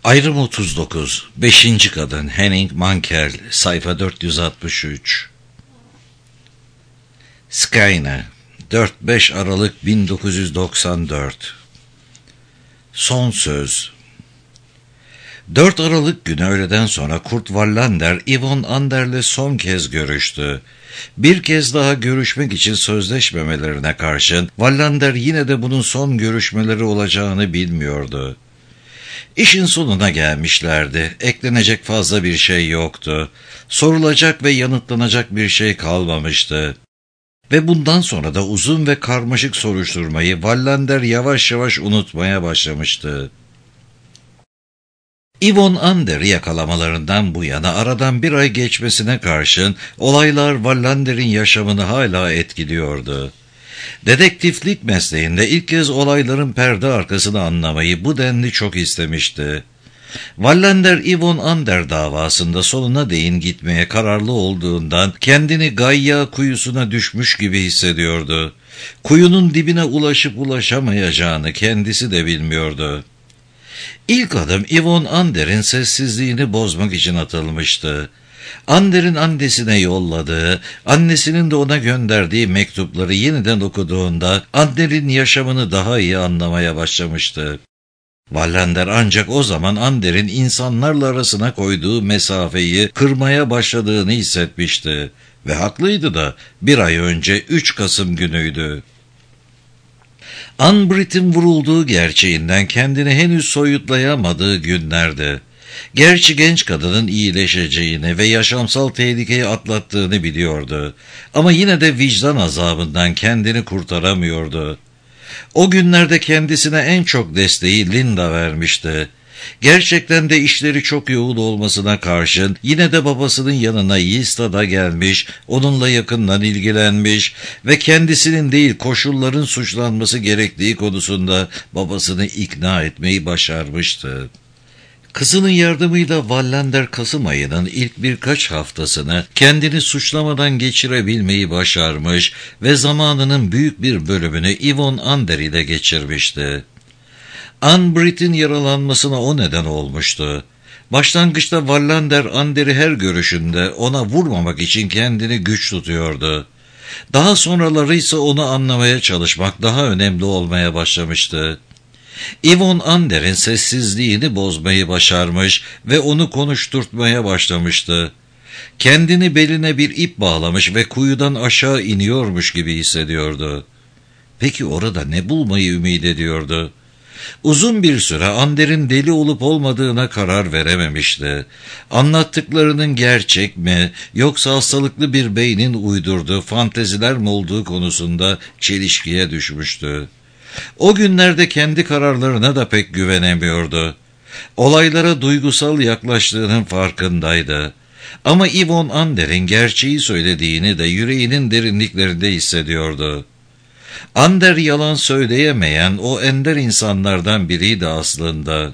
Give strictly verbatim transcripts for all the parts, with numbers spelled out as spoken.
Ayrım otuz dokuz. Beşinci kadın Henning Mankell. Sayfa dört yüz altmış üç. Skayne, dört beş Aralık bin dokuz yüz doksan dört. Son söz. dört Aralık günü öğleden sonra Kurt Wallander, Yvonne Ander'le son kez görüştü. Bir kez daha görüşmek için sözleşmemelerine karşın Wallander yine de bunun son görüşmeleri olacağını bilmiyordu. İşin sonuna gelmişlerdi. Eklenecek fazla bir şey yoktu. Sorulacak ve yanıtlanacak bir şey kalmamıştı. Ve bundan sonra da uzun ve karmaşık soruşturmayı Wallander yavaş yavaş unutmaya başlamıştı. Yvonne Ander'i yakalamalarından bu yana aradan bir ay geçmesine karşın olaylar Wallander'in yaşamını hala etkiliyordu. Dedektiflik mesleğinde ilk kez olayların perde arkasını anlamayı bu denli çok istemişti. Wallander, Yvonne Ander davasında sonuna değin gitmeye kararlı olduğundan kendini Gayya kuyusuna düşmüş gibi hissediyordu. Kuyunun dibine ulaşıp ulaşamayacağını kendisi de bilmiyordu. İlk adım Yvonne Ander'in sessizliğini bozmak için atılmıştı. Ander'in annesine yolladığı, annesinin de ona gönderdiği mektupları yeniden okuduğunda Ander'in yaşamını daha iyi anlamaya başlamıştı. Wallander ancak o zaman Ander'in insanlarla arasına koyduğu mesafeyi kırmaya başladığını hissetmişti. Ve haklıydı da bir ay önce üç Kasım günüydü. Ann Britt'in vurulduğu gerçeğinden kendini henüz soyutlayamadığı günlerdi. Gerçi genç kadının iyileşeceğini ve yaşamsal tehlikeyi atlattığını biliyordu. Ama yine de vicdan azabından kendini kurtaramıyordu. O günlerde kendisine en çok desteği Linda vermişti. Gerçekten de işleri çok yoğun olmasına karşın yine de babasının yanına Yista'da gelmiş, onunla yakından ilgilenmiş ve kendisinin değil koşulların suçlanması gerektiği konusunda babasını ikna etmeyi başarmıştı. Kızının yardımıyla Wallander Kasım ayının ilk birkaç haftasını kendini suçlamadan geçirebilmeyi başarmış ve zamanının büyük bir bölümünü Yvonne Ander ile geçirmişti. Ann Britt'in yaralanmasına o neden olmuştu. Başlangıçta Wallander Ander'i her görüşünde ona vurmamak için kendini güç tutuyordu. Daha sonraları ise onu anlamaya çalışmak daha önemli olmaya başlamıştı. Yvonne Ander'in sessizliğini bozmayı başarmış ve onu konuşturtmaya başlamıştı. Kendini beline bir ip bağlamış ve kuyudan aşağı iniyormuş gibi hissediyordu. Peki orada ne bulmayı ümit ediyordu? Uzun bir süre Ander'in deli olup olmadığına karar verememişti. Anlattıklarının gerçek mi yoksa hastalıklı bir beynin uydurduğu fanteziler mi olduğu konusunda çelişkiye düşmüştü. O günlerde kendi kararlarına da pek güvenemiyordu. Olaylara duygusal yaklaştığının farkındaydı. Ama Yvonne Ander'in gerçeği söylediğini de yüreğinin derinliklerinde hissediyordu. Ander yalan söyleyemeyen o ender insanlardan biriydi aslında.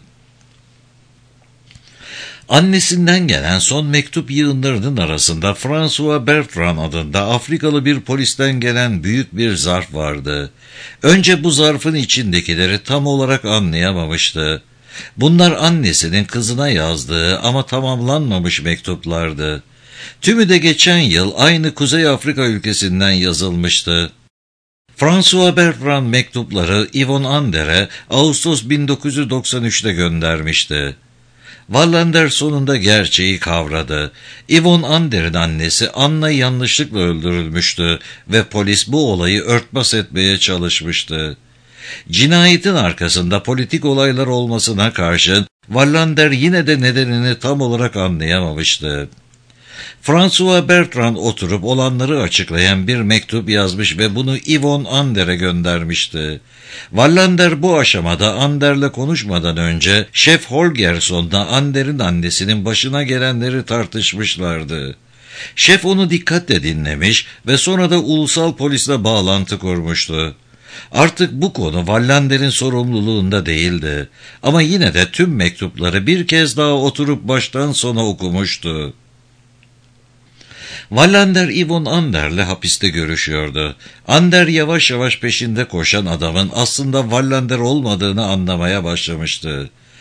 Annesinden gelen son mektup yığınlarının arasında François Bertrand adında Afrikalı bir polisten gelen büyük bir zarf vardı. Önce bu zarfın içindekileri tam olarak anlayamamıştı. Bunlar annesinin kızına yazdığı ama tamamlanmamış mektuplardı. Tümü de geçen yıl aynı Kuzey Afrika ülkesinden yazılmıştı. François Bertrand mektupları Yvonne Ander'e Ağustos bin dokuz yüz doksan üçte göndermişti. Wallander sonunda gerçeği kavradı. Yvonne Ander'in annesi Anna yanlışlıkla öldürülmüştü ve polis bu olayı örtbas etmeye çalışmıştı. Cinayetin arkasında politik olaylar olmasına karşın Wallander yine de nedenini tam olarak anlayamamıştı. François Bertrand oturup olanları açıklayan bir mektup yazmış ve bunu Yvonne Ander'e göndermişti. Wallander bu aşamada Ander'le konuşmadan önce Şef Holgersson'la Ander'in annesinin başına gelenleri tartışmışlardı. Şef onu dikkatle dinlemiş ve sonra da ulusal polisle bağlantı kurmuştu. Artık bu konu Wallander'in sorumluluğunda değildi ama yine de tüm mektupları bir kez daha oturup baştan sona okumuştu. Wallander Yvonne Ander'le hapiste görüşüyordu. Ander yavaş yavaş peşinde koşan adamın aslında Wallander olmadığını anlamaya başlamıştı.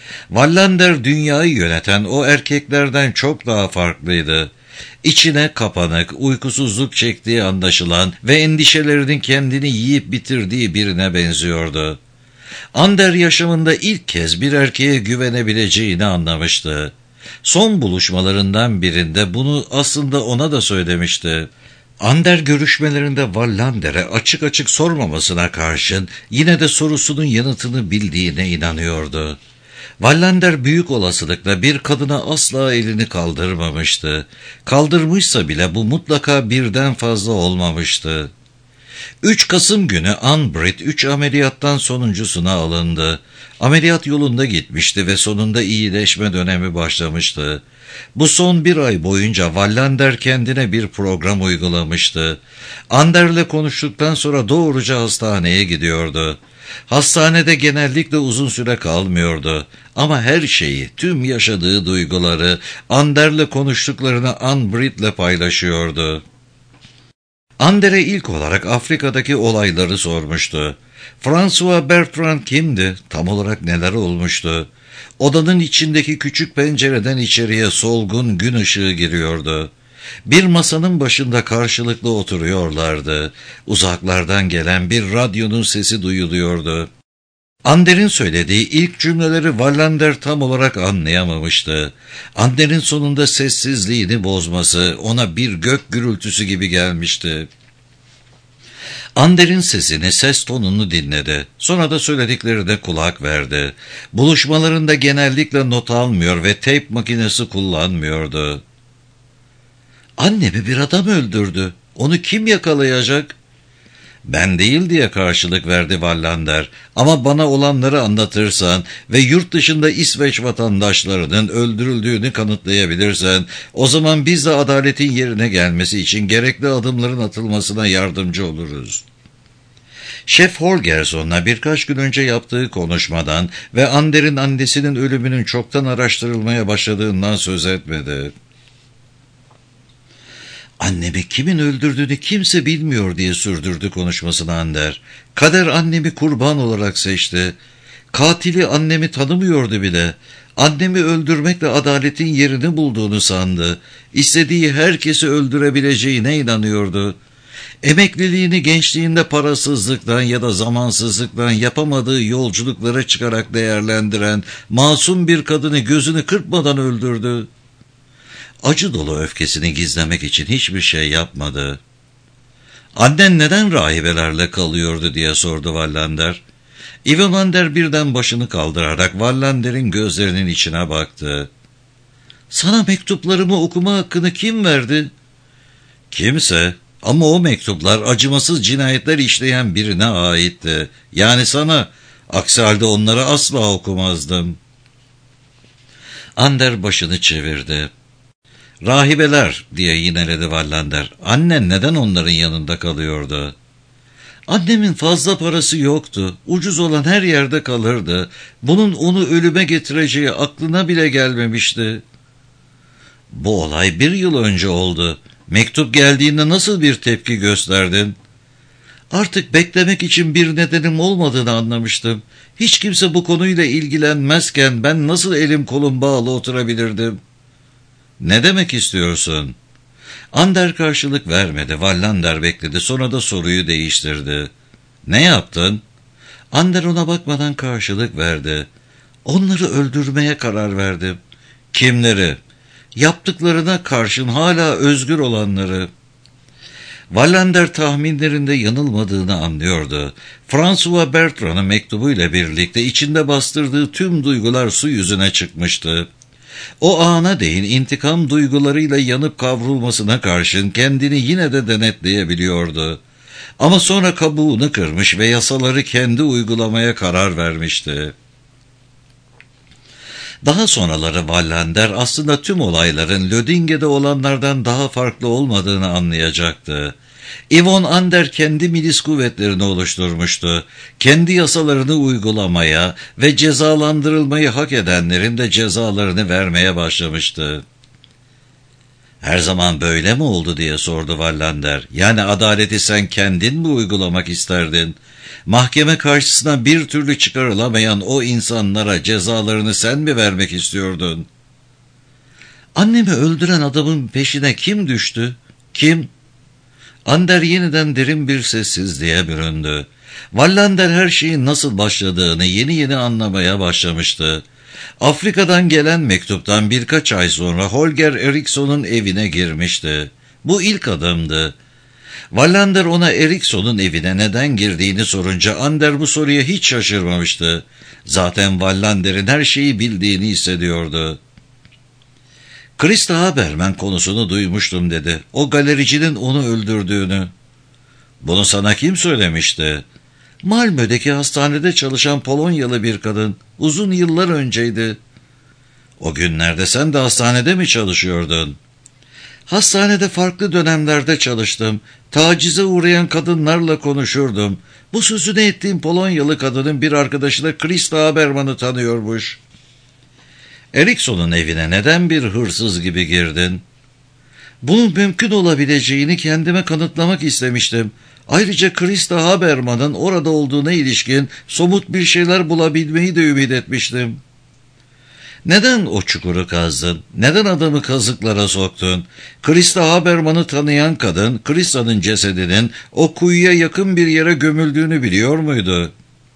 Wallander dünyayı yöneten o erkeklerden çok daha farklıydı. İçine kapanık, uykusuzluk çektiği anlaşılan ve endişelerinin kendini yiyip bitirdiği birine benziyordu. Ander yaşamında ilk kez bir erkeğe güvenebileceğini anlamıştı. Son buluşmalarından birinde bunu aslında ona da söylemişti. Ander görüşmelerinde Wallander'e açık açık sormamasına karşın yine de sorusunun yanıtını bildiğine inanıyordu. Wallander büyük olasılıkla bir kadına asla elini kaldırmamıştı. Kaldırmışsa bile bu mutlaka birden fazla olmamıştı. üç Kasım günü Ann-Britt üç ameliyattan sonuncusuna alındı. Ameliyat yolunda gitmişti ve sonunda iyileşme dönemi başlamıştı. Bu son bir ay boyunca Wallander kendine bir program uygulamıştı. Ander'le konuştuktan sonra doğruca hastaneye gidiyordu. Hastanede genellikle uzun süre kalmıyordu. Ama her şeyi, tüm yaşadığı duyguları, Ander'le konuştuklarını Ann-Britt'le paylaşıyordu. Ander'e ilk olarak Afrika'daki olayları sormuştu. François Bertrand kimdi? Tam olarak neler olmuştu? Odanın içindeki küçük pencereden içeriye solgun gün ışığı giriyordu. Bir masanın başında karşılıklı oturuyorlardı. Uzaklardan gelen bir radyonun sesi duyuluyordu. Ander'in söylediği ilk cümleleri Wallander tam olarak anlayamamıştı. Ander'in sonunda sessizliğini bozması ona bir gök gürültüsü gibi gelmişti. Ander'in sesini, ses tonunu dinledi. Sonra da söylediklerine kulak verdi. Buluşmalarında genellikle not almıyor ve teyp makinesi kullanmıyordu. "Annemi bir adam öldürdü. Onu kim yakalayacak?" "Ben değil" diye karşılık verdi Wallander. "Ama bana olanları anlatırsan ve yurt dışında İsveç vatandaşlarının öldürüldüğünü kanıtlayabilirsen, o zaman biz de adaletin yerine gelmesi için gerekli adımların atılmasına yardımcı oluruz." Şef Holgersson'la birkaç gün önce yaptığı konuşmadan ve Ander'in annesinin ölümünün çoktan araştırılmaya başladığından söz etmedi. "Annemi kimin öldürdüğünü kimse bilmiyor" diye sürdürdü konuşmasını Ander. "Kader annemi kurban olarak seçti. Katili annemi tanımıyordu bile. Annemi öldürmekle adaletin yerini bulduğunu sandı. İstediği herkesi öldürebileceğine inanıyordu. Emekliliğini gençliğinde parasızlıktan ya da zamansızlıktan yapamadığı yolculuklara çıkarak değerlendiren masum bir kadını gözünü kırpmadan öldürdü. Acı dolu öfkesini gizlemek için hiçbir şey yapmadı." "Annen neden rahibelerle kalıyordu?" diye sordu Wallander. Wallander birden başını kaldırarak Wallander'in gözlerinin içine baktı. "Sana mektuplarımı okuma hakkını kim verdi?" "Kimse. Ama o mektuplar acımasız cinayetler işleyen birine aitti. Yani sana. Aksi halde onları asla okumazdım." Ander başını çevirdi. "Rahibeler" diye yineledi Wallander. "Annen neden onların yanında kalıyordu?" "Annemin fazla parası yoktu. Ucuz olan her yerde kalırdı. Bunun onu ölüme getireceği aklına bile gelmemişti." "Bu olay bir yıl önce oldu. Mektup geldiğinde nasıl bir tepki gösterdin?" "Artık beklemek için bir nedenim olmadığını anlamıştım. Hiç kimse bu konuyla ilgilenmezken ben nasıl elim kolum bağlı oturabilirdim?" "Ne demek istiyorsun?" Ander karşılık vermedi. Wallander bekledi. Sonra da soruyu değiştirdi. "Ne yaptın?" Ander ona bakmadan karşılık verdi. "Onları öldürmeye karar verdim." "Kimleri?" "Yaptıklarına karşın hala özgür olanları." Wallander tahminlerinde yanılmadığını anlıyordu. François Bertrand'ın mektubuyla birlikte içinde bastırdığı tüm duygular su yüzüne çıkmıştı. O ana değin intikam duygularıyla yanıp kavrulmasına karşın kendini yine de denetleyebiliyordu. Ama sonra kabuğunu kırmış ve yasaları kendi uygulamaya karar vermişti. Daha sonraları Wallander aslında tüm olayların Lödinge'de olanlardan daha farklı olmadığını anlayacaktı. Yvonne Ander kendi milis kuvvetlerini oluşturmuştu. Kendi yasalarını uygulamaya ve cezalandırılmayı hak edenlerin de cezalarını vermeye başlamıştı. Her zaman böyle mi oldu diye sordu Wallander. Yani adaleti sen kendin mi uygulamak isterdin? Mahkeme karşısına bir türlü çıkarılamayan o insanlara cezalarını sen mi vermek istiyordun? Annemi öldüren adamın peşine kim düştü? Kim? Ander yeniden derin bir sessizliğe büründü. Wallander her şeyin nasıl başladığını yeni yeni anlamaya başlamıştı. Afrika'dan gelen mektuptan birkaç ay sonra Holger Eriksson'un evine girmişti. Bu ilk adımdı. Wallander ona Eriksson'un evine neden girdiğini sorunca Ander bu soruya hiç şaşırmamıştı. Zaten Wallander'in her şeyi bildiğini hissediyordu. Christa Haberman konusunu duymuştum dedi. O galericinin onu öldürdüğünü. Bunu sana kim söylemişti? Malmö'deki hastanede çalışan Polonyalı bir kadın. Uzun yıllar önceydi. O günlerde sen de hastanede mi çalışıyordun? Hastanede farklı dönemlerde çalıştım. Tacize uğrayan kadınlarla konuşurdum. Bu sözünü ettiğim Polonyalı kadının bir arkadaşı da Christa Haberman'ı tanıyormuş. Eriksson'un evine neden bir hırsız gibi girdin? Bunun mümkün olabileceğini kendime kanıtlamak istemiştim. Ayrıca Christa Haberman'ın orada olduğuna ilişkin somut bir şeyler bulabilmeyi de ümit etmiştim. Neden o çukuru kazdın? Neden adamı kazıklara soktun? Christa Haberman'ı tanıyan kadın, Christa'nın cesedinin o kuyuya yakın bir yere gömüldüğünü biliyor muydu?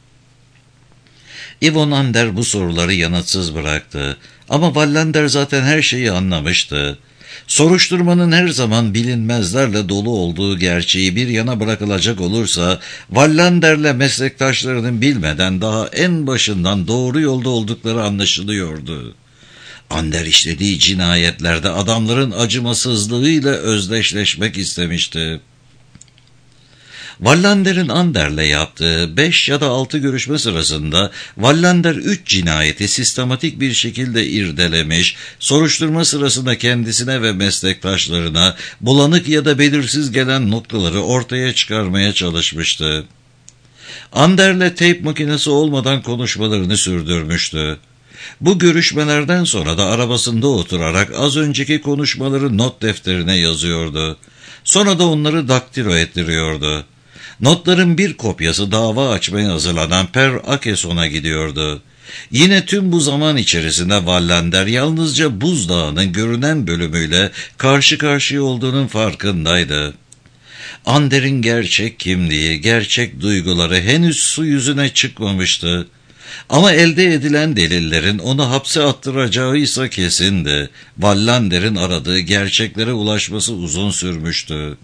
Yvonne Ander bu soruları yanıtsız bıraktı. Ama Wallander zaten her şeyi anlamıştı. Soruşturmanın her zaman bilinmezlerle dolu olduğu gerçeği bir yana bırakılacak olursa, Wallander'le meslektaşlarının bilmeden daha en başından doğru yolda oldukları anlaşılıyordu. Ander işlediği cinayetlerde adamların acımasızlığıyla özdeşleşmek istemişti. Wallander'in Ander'le yaptığı beş ya da altı görüşme sırasında Wallander üç cinayeti sistematik bir şekilde irdelemiş, soruşturma sırasında kendisine ve meslektaşlarına bulanık ya da belirsiz gelen noktaları ortaya çıkarmaya çalışmıştı. Ander'le teyp makinesi olmadan konuşmalarını sürdürmüştü. Bu görüşmelerden sonra da arabasında oturarak az önceki konuşmaları not defterine yazıyordu. Sonra da onları daktilo ettiriyordu. Notların bir kopyası dava açmaya hazırlanan Per Akeson'a gidiyordu. Yine tüm bu zaman içerisinde Wallander yalnızca buzdağının görünen bölümüyle karşı karşıya olduğunun farkındaydı. Ander'in gerçek kimliği, gerçek duyguları henüz su yüzüne çıkmamıştı. Ama elde edilen delillerin onu hapse attıracağıysa kesindi. Wallander'in aradığı gerçeklere ulaşması uzun sürmüştü.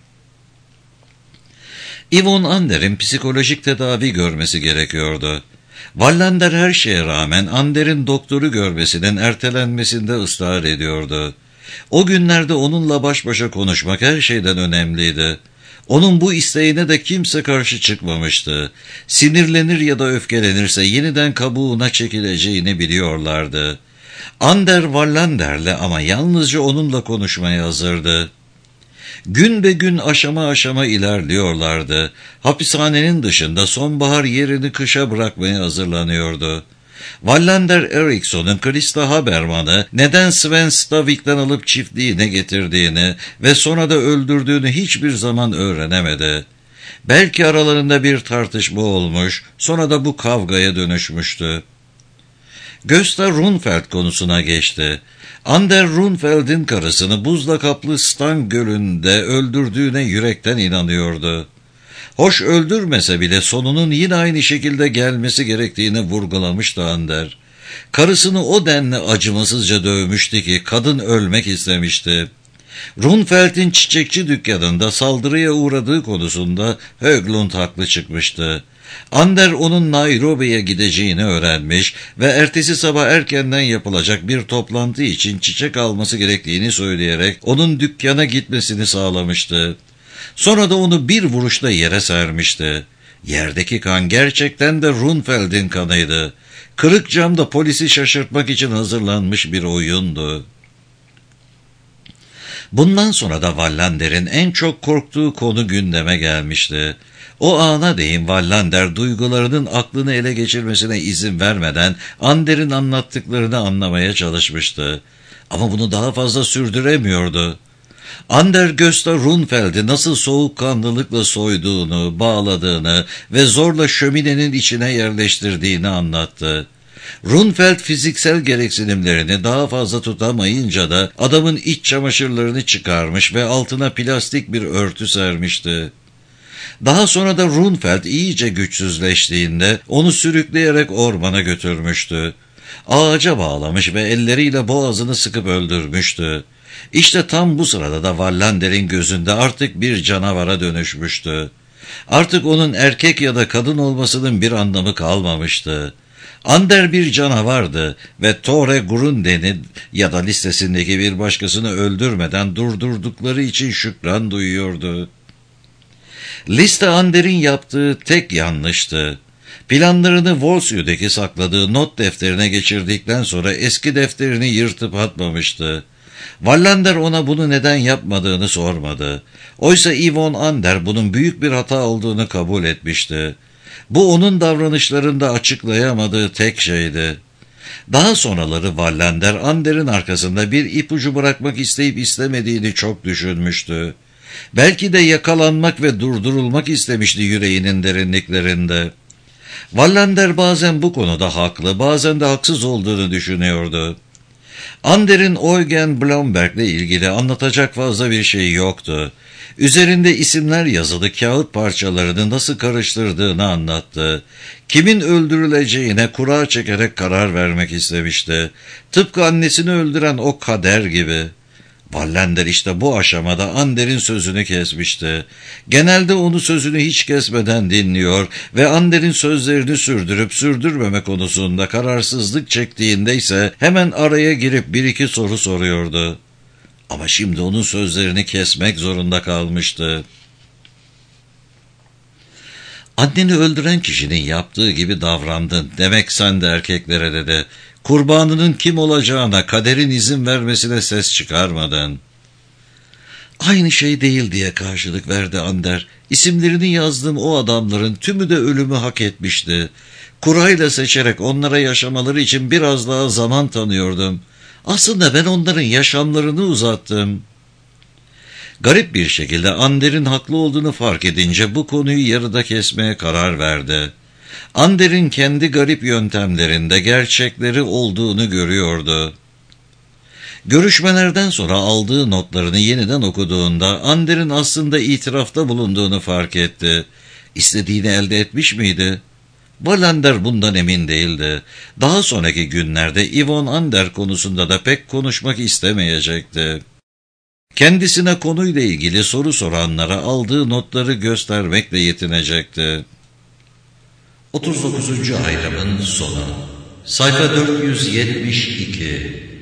Yvonne Ander'in psikolojik tedavi görmesi gerekiyordu. Wallander her şeye rağmen Ander'in doktoru görmesinin ertelenmesinde ısrar ediyordu. O günlerde onunla baş başa konuşmak her şeyden önemliydi. Onun bu isteğine de kimse karşı çıkmamıştı. Sinirlenir ya da öfkelenirse yeniden kabuğuna çekileceğini biliyorlardı. Ander Wallander'le ama yalnızca onunla konuşmaya hazırdı. Gün be gün aşama aşama ilerliyorlardı. Hapishanenin dışında sonbahar yerini kışa bırakmaya hazırlanıyordu. Wallander Eriksson'un Christa Haberman'ı neden Sven Stavik'ten alıp çiftliğine getirdiğini ve sonra da öldürdüğünü hiçbir zaman öğrenemedi. Belki aralarında bir tartışma olmuş, sonra da bu kavgaya dönüşmüştü. Gösta Runfeld konusuna geçti. Ander Runfeld'in karısını buzla kaplı Stang Gölü'nde öldürdüğüne yürekten inanıyordu. Hoş öldürmese bile sonunun yine aynı şekilde gelmesi gerektiğini vurgulamıştı Ander. Karısını o denli acımasızca dövmüştü ki kadın ölmek istemişti. Runfeld'in çiçekçi dükkanında saldırıya uğradığı konusunda Höglund haklı çıkmıştı. Ander onun Nairobi'ye gideceğini öğrenmiş ve ertesi sabah erkenden yapılacak bir toplantı için çiçek alması gerektiğini söyleyerek onun dükkana gitmesini sağlamıştı. Sonra da onu bir vuruşta yere sermişti. Yerdeki kan gerçekten de Runfeld'in kanıydı. Kırık cam da polisi şaşırtmak için hazırlanmış bir oyundu. Bundan sonra da Wallander'in en çok korktuğu konu gündeme gelmişti. O ana değin Wallander duygularının aklını ele geçirmesine izin vermeden Ander'in anlattıklarını anlamaya çalışmıştı. Ama bunu daha fazla sürdüremiyordu. Ander Gösta Runfeld'i nasıl soğukkanlılıkla soyduğunu, bağladığını ve zorla şöminenin içine yerleştirdiğini anlattı. Runfeld fiziksel gereksinimlerini daha fazla tutamayınca da adamın iç çamaşırlarını çıkarmış ve altına plastik bir örtü sermişti. Daha sonra da Runfeld iyice güçsüzleştiğinde onu sürükleyerek ormana götürmüştü. Ağaca bağlamış ve elleriyle boğazını sıkıp öldürmüştü. İşte tam bu sırada da Wallander'in gözünde artık bir canavara dönüşmüştü. Artık onun erkek ya da kadın olmasının bir anlamı kalmamıştı. Ander bir canavardı ve Tore Grunden'i ya da listesindeki bir başkasını öldürmeden durdurdukları için şükran duyuyordu. Liste Ander'in yaptığı tek yanlıştı. Planlarını Wolsey'deki sakladığı not defterine geçirdikten sonra eski defterini yırtıp atmamıştı. Wallander ona bunu neden yapmadığını sormadı. Oysa Yvonne Ander bunun büyük bir hata olduğunu kabul etmişti. Bu onun davranışlarında açıklayamadığı tek şeydi. Daha sonraları Wallander, Ander'in arkasında bir ipucu bırakmak isteyip istemediğini çok düşünmüştü. Belki de yakalanmak ve durdurulmak istemişti yüreğinin derinliklerinde. Wallander bazen bu konuda haklı, bazen de haksız olduğunu düşünüyordu. Ander'in Eugen Blomberg'le ilgili anlatacak fazla bir şey yoktu. Üzerinde isimler yazılı kağıt parçalarını nasıl karıştırdığını anlattı. Kimin öldürüleceğine kura çekerek karar vermek istemişti. Tıpkı annesini öldüren o kader gibi. Wallander işte bu aşamada Ander'in sözünü kesmişti. Genelde onu sözünü hiç kesmeden dinliyor ve Ander'in sözlerini sürdürüp sürdürmeme konusunda kararsızlık çektiğinde ise hemen araya girip bir iki soru soruyordu. Ama şimdi onun sözlerini kesmek zorunda kalmıştı. Anneni öldüren kişinin yaptığı gibi davrandın. Demek sen de erkeklere dedi. Kurbanının kim olacağına, kaderin izin vermesine ses çıkarmadın. Aynı şey değil diye karşılık verdi Ander. İsimlerini yazdığım o adamların tümü de ölümü hak etmişti. Kurayla seçerek onlara yaşamaları için biraz daha zaman tanıyordum. Aslında ben onların yaşamlarını uzattım. Garip bir şekilde Ander'in haklı olduğunu fark edince bu konuyu yarıda kesmeye karar verdi. Ander'in kendi garip yöntemlerinde gerçekleri olduğunu görüyordu. Görüşmelerden sonra aldığı notlarını yeniden okuduğunda Ander'in aslında itirafta bulunduğunu fark etti. İstediğini elde etmiş miydi? Wallander bundan emin değildi. Daha sonraki günlerde Yvonne Ander konusunda da pek konuşmak istemeyecekti. Kendisine konuyla ilgili soru soranlara aldığı notları göstermekle yetinecekti. otuz dokuzuncu ayrımın sonu. Sayfa dört yüz yetmiş iki.